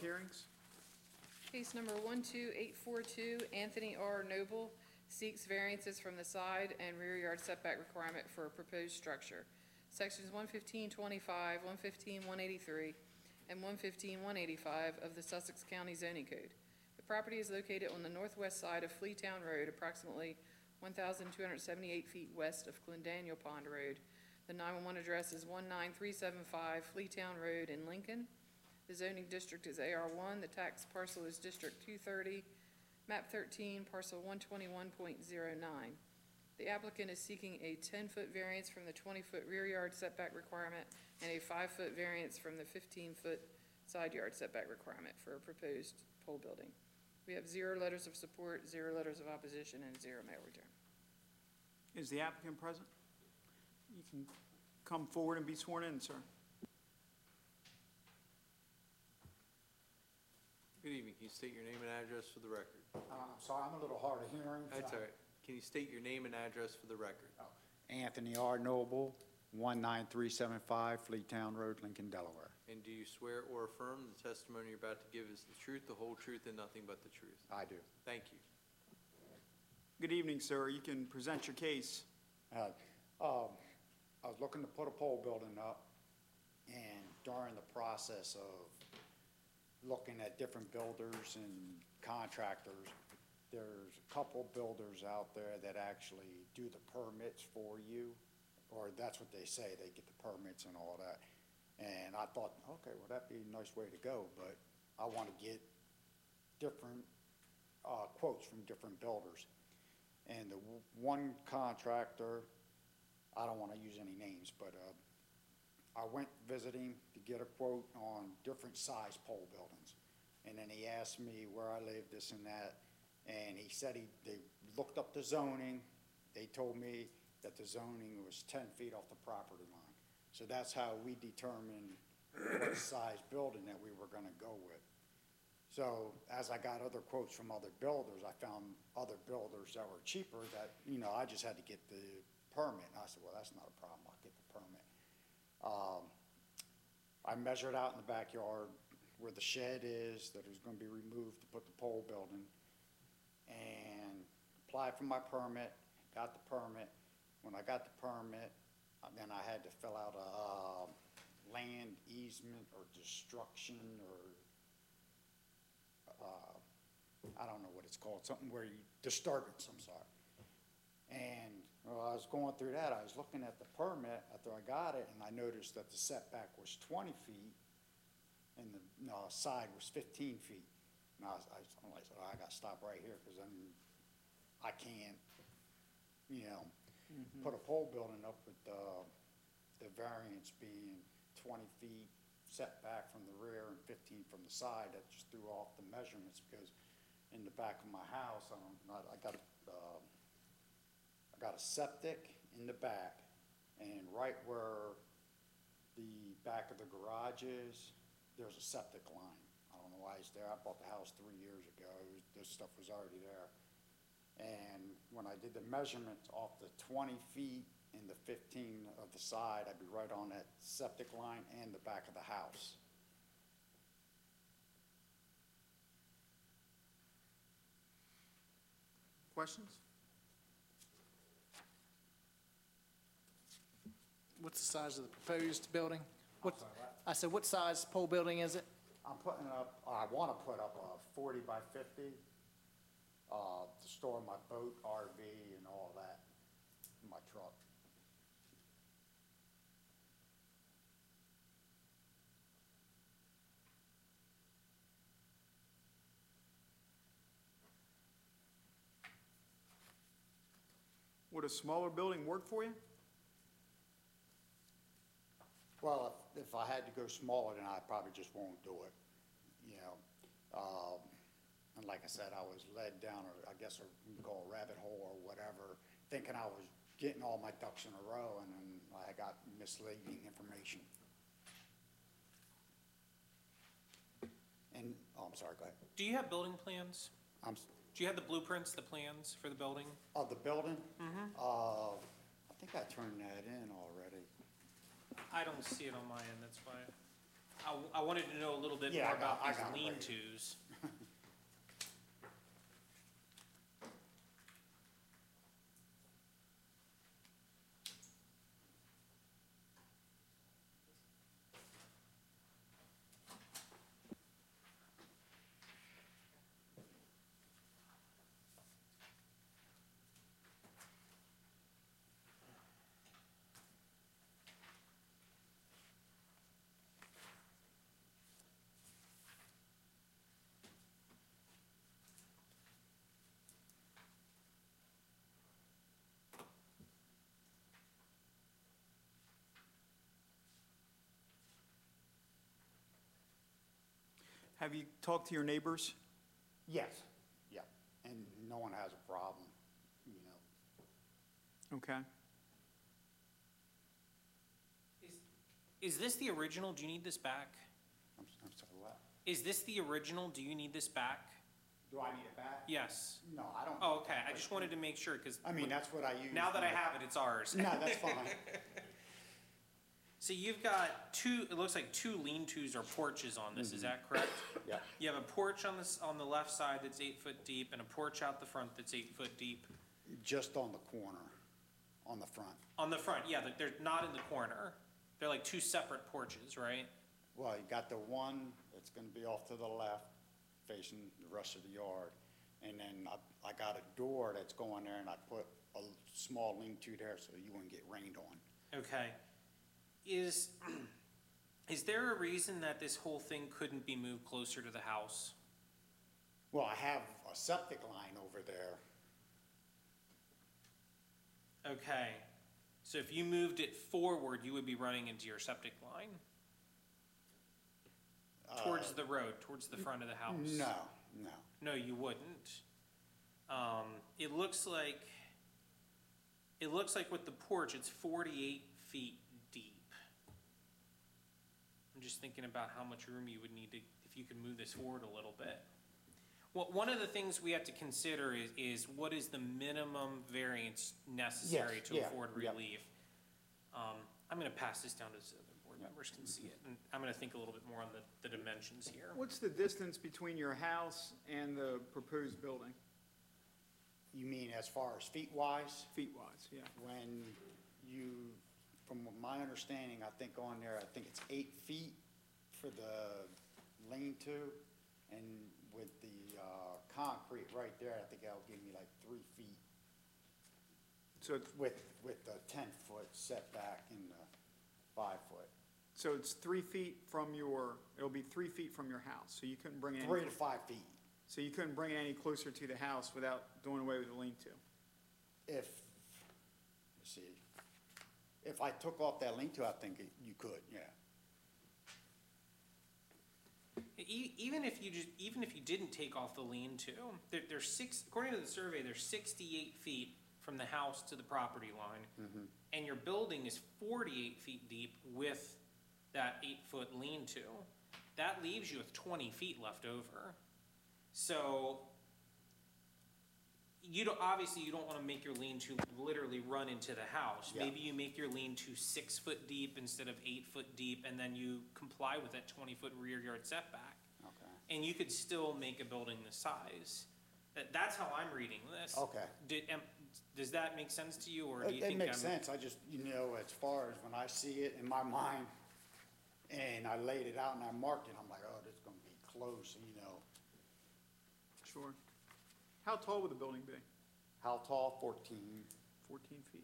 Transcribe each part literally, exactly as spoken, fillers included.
hearings. Case number one two eight four two, Anthony R. Noble seeks variances from the side and rear yard setback requirement for a proposed structure. Sections one fifteen twenty-five, one fifteen one eighty-three, and one fifteen one eighty-five of the Sussex County Zoning Code. The property is located on the northwest side of Fleetown Road, approximately one thousand two hundred seventy-eight feet west of Glendaniel Pond Road. The nine one one address is one nine three seven five Fleetown Road in Lincoln. The zoning district is A R one, the tax parcel is District two thirty, map thirteen, parcel one twenty-one point zero nine. The applicant is seeking a ten-foot variance from the twenty-foot rear yard setback requirement and a five-foot variance from the fifteen-foot side yard setback requirement for a proposed pole building. We have zero letters of support, zero letters of opposition, and zero mail return. Is the applicant present? You can come forward and be sworn in, sir. Good evening. Can you state your name and address for the record? Uh, I'm sorry, I'm a little hard of hearing. That's all right. Can you state your name and address for the record? Oh, Anthony R. Noble, one nine three seven five Fleetown Road, Lincoln, Delaware. And do you swear or affirm the testimony you're about to give is the truth, the whole truth, and nothing but the truth? I do. Thank you. Good evening, sir. You can present your case. Uh, um, I was looking to put a pole building up, and during the process of looking at different builders and contractors, there's a couple builders out there that actually do the permits for you, or that's what they say, they get the permits and all that. And I thought, okay, well, that'd be a nice way to go, but I want to get different uh, quotes from different builders. And the w- one contractor, I don't want to use any names, but uh, I went visiting to get a quote on different size pole buildings. And then he asked me where I live, this and that. And he said he, they looked up the zoning. They told me that the zoning was ten feet off the property line. So that's how we determined what size building that we were gonna go with. So as I got other quotes from other builders, I found other builders that were cheaper that, you know, I just had to get the permit. And I said, well, that's not a problem, I'll get the permit. Um, I measured out in the backyard where the shed is that is gonna be removed to put the pole building, and applied for my permit, got the permit. When I got the permit, uh, then I had to fill out a uh, land easement or destruction or uh, I don't know what it's called, something where you, disturbance, I'm sorry. And well, I was going through that, I was looking at the permit after I got it, and I noticed that the setback was twenty feet and the no, side was fifteen feet. And I was, I was I'm like, oh, I gotta stop right here, because then I can't, you know, mm-hmm. put a pole building up with the, the variance being twenty feet setback from the rear and fifteen from the side. That just threw off the measurements, because in the back of my house, I don't, not, I got a, uh, I got a septic in the back, and right where the back of the garage is, there's a septic line. I don't know why it's there. I bought the house three years ago. It was, this stuff was already there. And when I did the measurements off the twenty feet and the fifteen of the side, I'd be right on that septic line and the back of the house. Questions? What's the size of the proposed building? What, sorry, what? I said, what size pole building is it? I'm putting up, I want to put up a forty by fifty uh, to store my boat, R V, and all that in my truck. Would a smaller building work for you? Well, if, if I had to go smaller, then I probably just won't do it, you know. Um, and like I said, I was led down, or I guess you can call a rabbit hole or whatever, thinking I was getting all my ducks in a row, and then I got misleading information. And, oh, I'm sorry, go ahead. Do you have building plans? I'm, s- Do you have the blueprints, the plans for the building? of the building? Mm-hmm. Uh, I think I turned that in already. I don't see it on my end, that's why. I, I wanted to know a little bit Yeah, more I got- about I these got it right here. lean-tos. Have you talked to your neighbors? Yes, yeah, and no one has a problem, you know. Okay. Is, is this the original? Do you need this back? I'm, I'm sorry, what? Is this the original? Do you need this back? Do I need it back? Yes. No, I don't. Oh, okay, I just wanted to make sure, because I mean, that's what I use. now that I when have it, it's ours. No, that's fine. So you've got two, it looks like two lean-tos or porches on this, is that correct? Yeah, You have a porch on this, on the left side that's eight foot deep, and a porch out the front that's eight foot deep. just on the corner, on the front. On the front, yeah, they're- they're not in the corner. They're like two separate porches, right? Well, you got the one that's gonna be off to the left, facing the rest of the yard. And then I, I got a door that's going there, and I put a small lean-to there so you wouldn't get rained on. Okay. Is, is there a reason that this whole thing couldn't be moved closer to the house? Well, I have a septic line over there. Okay. So if you moved it forward, you would be running into your septic line? Towards the road, towards the front of the house? No, no. No, you wouldn't. Um, it looks like, it looks like with the porch, it's forty-eight feet deep. I'm just thinking about how much room you would need to, if you could move this forward a little bit. Well, one of the things we have to consider is, is what is the minimum variance necessary Yes, to yeah, afford yeah. relief? Um, I'm gonna pass this down to so the board members can see it, and I'm gonna think a little bit more on the, the dimensions here. What's the distance between your house and the proposed building, You mean as far as feet-wise? feet-wise? Yeah. When you, from my understanding, I think on there, I think it's eight feet for the lean-to, and with the, uh, concrete right there, I think that'll give me like three feet So, it's- with, with the ten-foot setback and the five-foot. so it's three feet from your, it'll be three feet from your house, so you couldn't bring it any, Three to five feet. so you couldn't bring it any closer to the house without doing away with the lean-to? If, let's see, if I took off that lean-to, I think it- you could, yeah. E- even if you just, even if you didn't take off the lean-to, there, there's six, according to the survey, there's sixty-eight feet from the house to the property line. And your building is forty-eight feet deep with that eight-foot lean-to. That leaves you with twenty feet left over. So, you don't, obviously, you don't wanna make your lean-to literally run into the house. Yeah. Maybe you make your lean-to six foot deep instead of eight foot deep, and then you comply with that twenty-foot rear yard setback. Okay. And you could still make a building this size. That, that's how I'm reading this. Okay. Did, am, does that make sense to you, or do you It, it think makes I'm? sense, I just, you know, as far as when I see it in my mind, and I laid it out and I marked it, I'm like, oh, this is gonna be close, you know. Sure. How tall would the building be? How tall? Fourteen. Fourteen feet.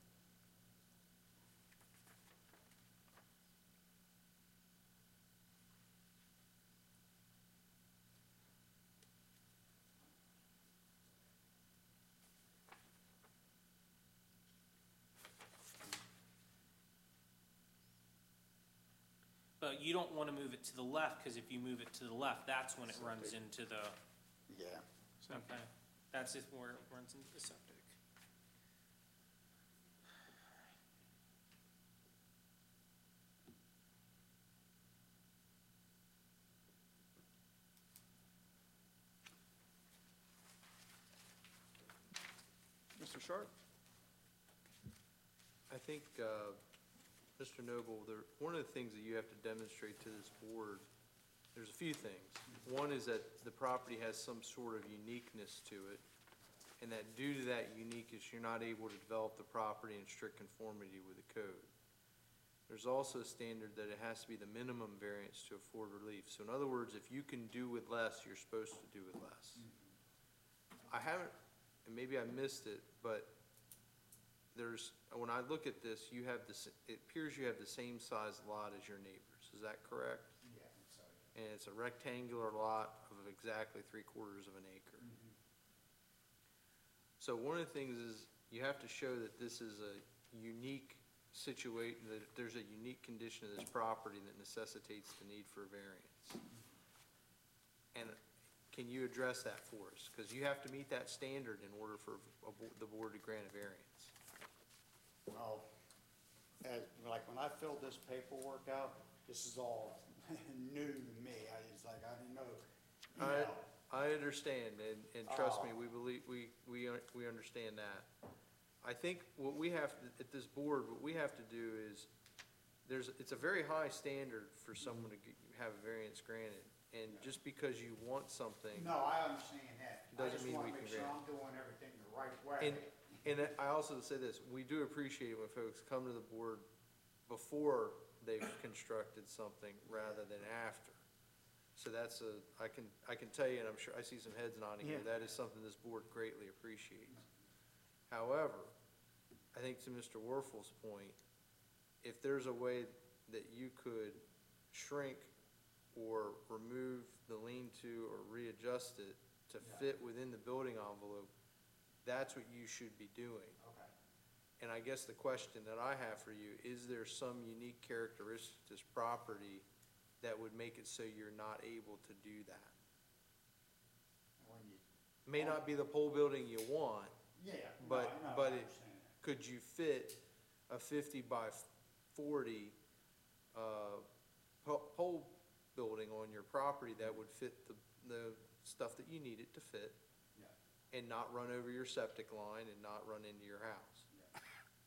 But you don't wanna move it to the left, cause if you move it to the left, that's when it runs Septic. into the, Yeah. So, okay, that's if where it runs into the septic. Mister Sharp? I think, uh, Mister Noble, there, one of the things that you have to demonstrate to this board, there's a few things. One is that the property has some sort of uniqueness to it, and that due to that uniqueness, you're not able to develop the property in strict conformity with the code. There's also a standard that it has to be the minimum variance to afford relief. So in other words, if you can do with less, you're supposed to do with less. I haven't, and maybe I missed it, but there's, when I look at this, you have this, it appears you have the same size lot as your neighbors. Is that correct? Yeah, I think so. And it's a rectangular lot of exactly three quarters of an acre. So one of the things is, you have to show that this is a unique situation, that there's a unique condition of this property that necessitates the need for a variance. And can you address that for us? Because you have to meet that standard in order for a bo- the board to grant a variance. Well, as, like, when I filled this paperwork out, this is all new to me. I, it's like, I didn't know, you I, know. I understand, and, and trust me, Oh. we believe, we, we, un- we understand that. I think what we have, to at this board, what we have to do is, there's, it's a very high standard for someone to g- have a variance granted. And just because you want something, No, I understand that. I Doesn't just mean wanna we make can sure grant. I'm doing everything the right way. and, and I also say this, we do appreciate when folks come to the board before they've constructed something rather than after. So that's a, I can, I can tell you, and I'm sure, I see some heads nodding here, Yeah. that is something this board greatly appreciates. However, I think to Mister Warfel's point, if there's a way that you could shrink or remove the lean-to or readjust it to Yeah. fit within the building envelope, that's what you should be doing. Okay. And I guess the question that I have for you, is there some unique characteristic to this property that would make it so you're not able to do that? When you, May not be the pole building you want, yeah, no, But- no, I but it- understand that. could you fit a fifty by forty, uh, po- pole building on your property that would fit the, the stuff that you need it to fit Yeah, and not run over your septic line and not run into your house? yeah.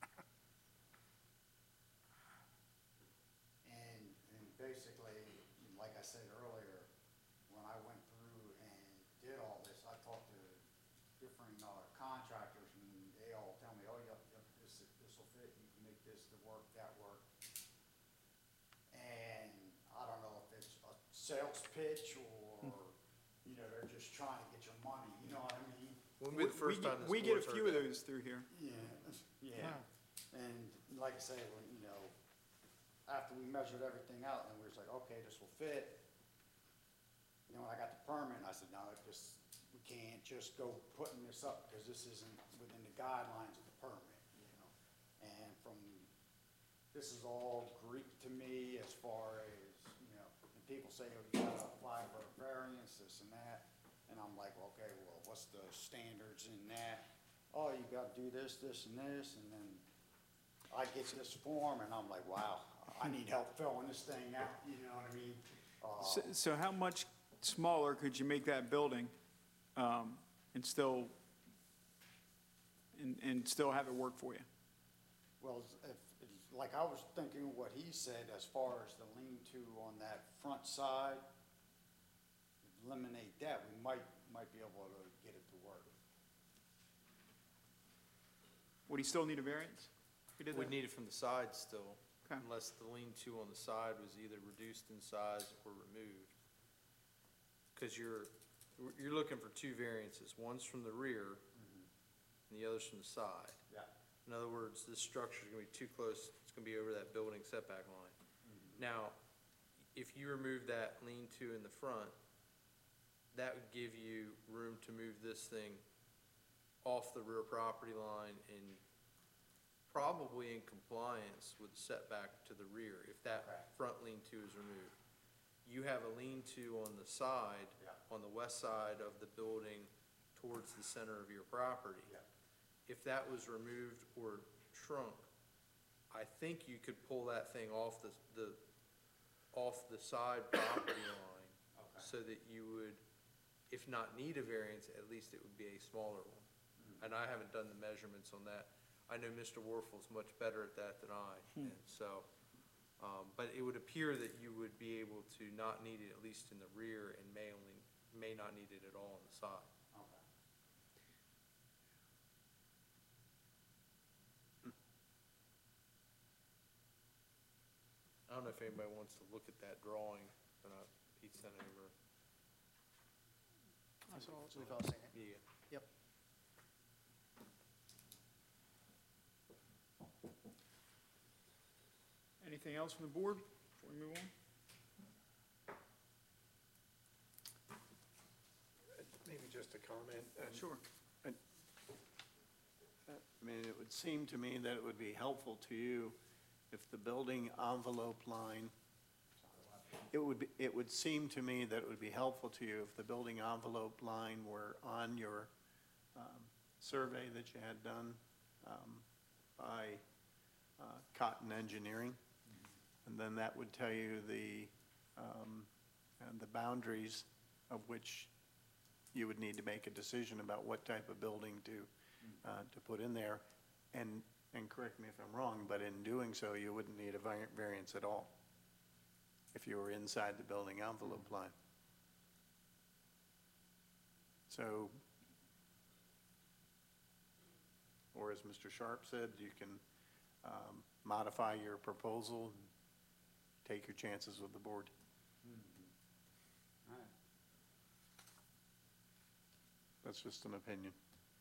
And, and basically, like I said earlier, when I went through and did all this, I talked to different uh, contractors, and they all tell me, oh, yep, yep, this, this'll fit, you can make this to work, that work. And I don't know if it's a sales pitch or, you know, they're just trying to get your money, you know what I mean? Wouldn't be the We- first we get- time this We get a board's few heard of that. those through here. Yeah, yeah. And like I say, when, you know, after we measured everything out, and we was like, okay, this will fit. You know, when I got the permit, I said, no, this, we can't just go putting this up, because this isn't within the guidelines of the permit, you know? And from, this is all Greek to me as far as, you know, and people say, oh, you gotta apply for a variance, this and that. And I'm like, well, okay, well, what's the standards in that? Oh, you gotta do this, this, and this, and then I get this form, and I'm like, wow, I need help filling this thing out, you know what I mean? Uh, So, so how much smaller could you make that building, um, and still, and, and still have it work for you? Well, if, like I was thinking what he said as far as the lean-to on that front side, eliminate that, we might, might be able to get it to work. Would he still need a variance? if he did We'd that? need it from the side still, Okay. unless the lean-to on the side was either reduced in size or removed. Because you're, you're looking for two variances, one's from the rear and the other's from the side. Yeah. In other words, this structure's gonna be too close, it's gonna be over that building setback line. Now, if you remove that lean-to in the front, that would give you room to move this thing off the rear property line and probably in compliance with setback to the rear, if that Okay. front lean-to is removed. You have a lean-to on the side, Yeah. on the west side of the building towards the center of your property. Yeah. If that was removed or shrunk, I think you could pull that thing off the, the, off the side property line. Okay. So that you would, if not need a variance, at least it would be a smaller one. And I haven't done the measurements on that. I know Mister Warfel's much better at that than I, and so, Um, but it would appear that you would be able to not need it, at least in the rear, and may only, may not need it at all on the side. Okay. I don't know if anybody wants to look at that drawing, but uh, Pete sent it over. I saw it. We've all seen it. Yeah. Yep. Anything else from the board before we move on? Maybe just a comment. and, Sure. uh, I mean, it would seem to me that it would be helpful to you if the building envelope line, it would, be- it would seem to me that it would be helpful to you if the building envelope line were on your um, survey that you had done um, by uh, Cotton Engineering. And then that would tell you the, um, and the boundaries of which you would need to make a decision about what type of building to, uh, to put in there. And, and correct me if I'm wrong, but in doing so, you wouldn't need a vari- variance at all if you were inside the building envelope line. So, or as Mister Sharp said, you can um, modify your proposal, and take your chances with the board. All right. That's just an opinion.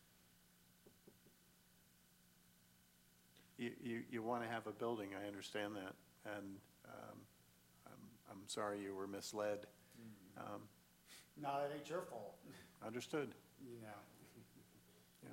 You, you, you want to have a building, I understand that, and um, I'm, I'm sorry you were misled. Um, No, it ain't your fault, Understood, you know. yeah.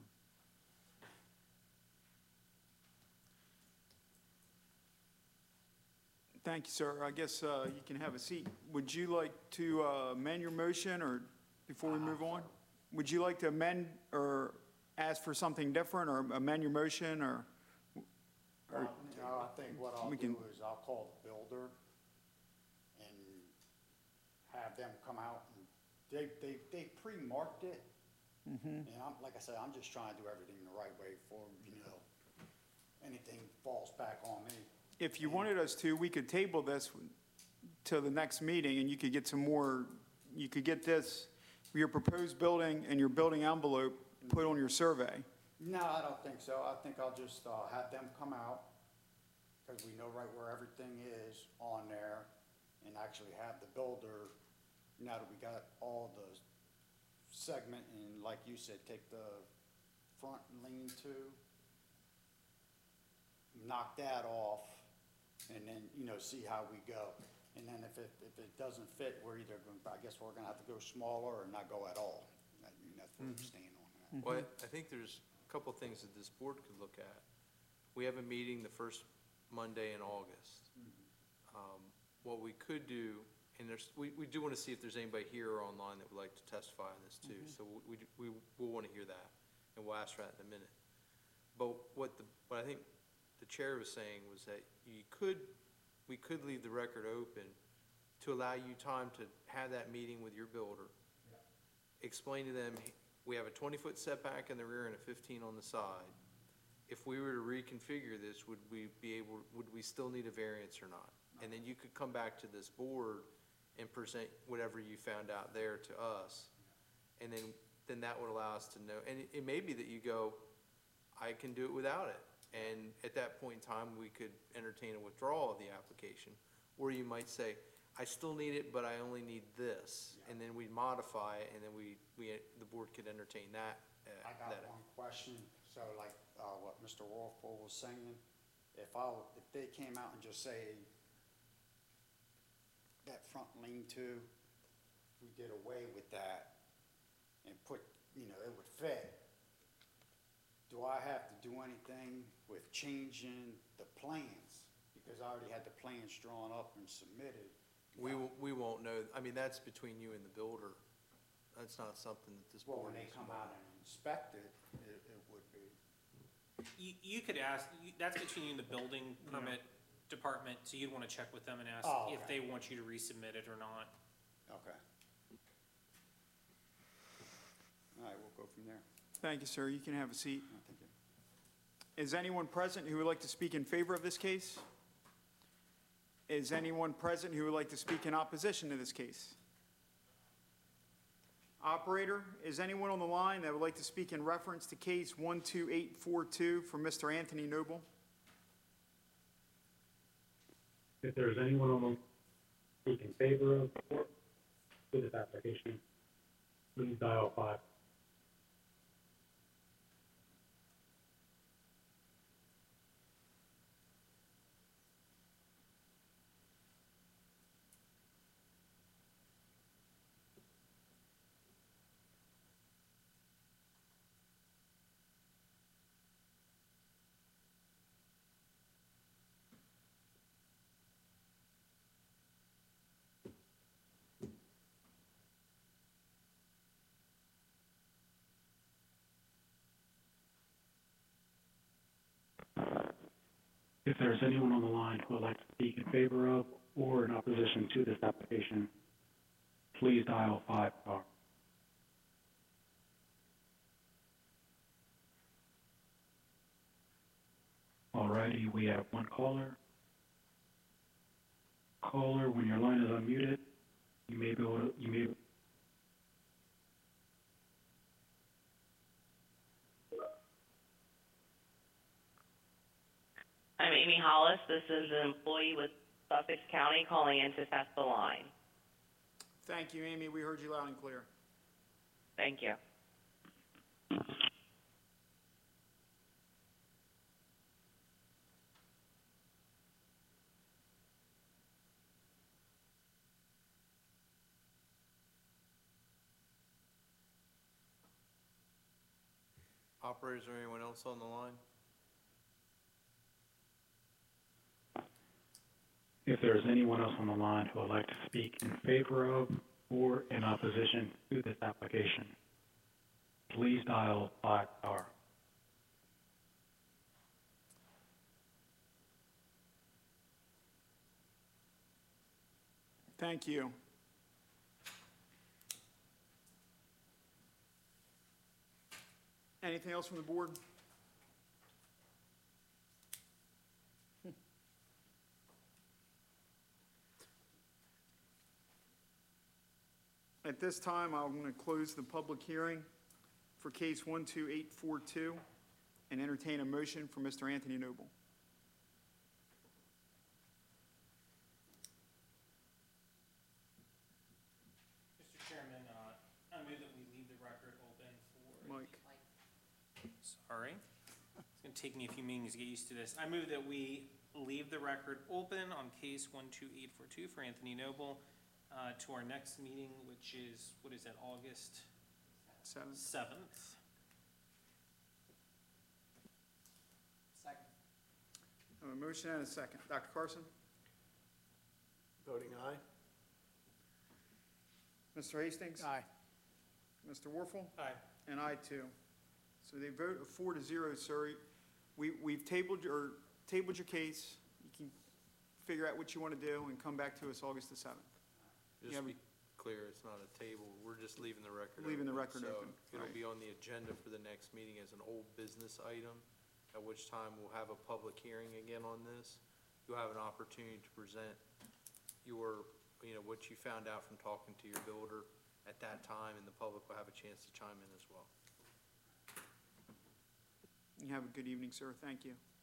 Thank you, sir. I guess uh, you can have a seat. Would you like to uh, amend your motion, or before we move on? Would you like to amend or ask for something different, or amend your motion, or? or- Well, no, I think what I'll We do can- is I'll call the builder and have them come out and, they, they, they pre-marked it. And I'm, like I said, I'm just trying to do everything the right way for, you know, anything falls back on me. If you wanted us to, we could table this to the next meeting, and you could get some more, you could get this, your proposed building and your building envelope put on your survey. No, I don't think so. I think I'll just, uh, have them come out, because we know right where everything is on there, and actually have the builder, now that we got all the segment, and like you said, take the front lean-to, knock that off, and then, you know, see how we go. And then if it, if it doesn't fit, we're either going, I guess we're gonna have to go smaller or not go at all. I mean, that's where we're staying on that. Well, I I think there's a couple of things that this board could look at. We have a meeting the first Monday in August. Um, What we could do, and there's, we, we do want to see if there's anybody here or online that would like to testify on this too. So we, we, we'll want to hear that, and we'll ask for that in a minute. But what the, what I think the chair was saying was that you could, we could leave the record open to allow you time to have that meeting with your builder. Explain to them, we have a twenty-foot setback in the rear and a fifteen on the side. If we were to reconfigure this, would we be able, would we still need a variance or not? And then you could come back to this board and present whatever you found out there to us. And then, then that would allow us to know, and it, it may be that you go, I can do it without it. And at that point in time, we could entertain a withdrawal of the application. Or you might say, I still need it, but I only need this. And then we'd modify it, and then we, we, the board could entertain that. uh, I got that- one question, so like, uh, what Mister Wolfpool was saying, if I, if they came out and just say, that front lean-to, we did away with that and put, you know, it would fit, do I have to do anything with changing the plans? Because I already had the plans drawn up and submitted. We, will- we won't know, I mean, that's between you and the builder. That's not something that this Well, board when they needs to come know. out and inspect it, it, it would be. You, you could ask, you- that's between you and the building permit department, so you'd want to check with them and ask Oh, if okay. they want you to resubmit it or not. Okay. All right, we'll go from there. Thank you, sir. You can have a seat. I think it- Is anyone present who would like to speak in favor of this case? Is anyone present who would like to speak in opposition to this case? Operator, is anyone on the line that would like to speak in reference to case one two eight four two for Mister Anthony Noble? If there's anyone on the speak in favor of or with this application, please dial five. If there's anyone on the line who would like to speak in favor of or in opposition to this application, please dial five star. Alrighty, we have one caller. Caller, when your line is unmuted, you may be able to, you may I'm Amy Hollis. This is an employee with Sussex County calling in to test the line. Thank you, Amy. We heard you loud and clear. Thank you. Operator, is there anyone else on the line? If there's anyone else on the line who would like to speak in favor of or in opposition to this application, please dial five star. Thank you. Anything else from the board? At this time, I'm going to close the public hearing for case one two eight four two and entertain a motion for Mister Anthony Noble. Mister Chairman, uh, I move that we leave the record open for. Mike. Sorry. It's gonna take me a few meetings to get used to this. I move that we leave the record open on case one two eight four two for Anthony Noble, uh, to our next meeting, which is, what is that, August Seven. seventh? Second. A motion and a second. Doctor Carson? Voting aye? Mister Hastings? Aye. Mister Warfel? Aye. And I too. So they vote of four to zero, sir. We, we've tabled your, tabled your case. You can figure out what you want to do and come back to us August the seventh. Just Yeah, to we- be clear, it's not a table, we're just leaving the record open. Leaving the record So open, it'll right. be on the agenda for the next meeting as an old business item, at which time we'll have a public hearing again on this. You'll have an opportunity to present your, you know, what you found out from talking to your builder at that time, and the public will have a chance to chime in as well. You have a good evening, sir. Thank you.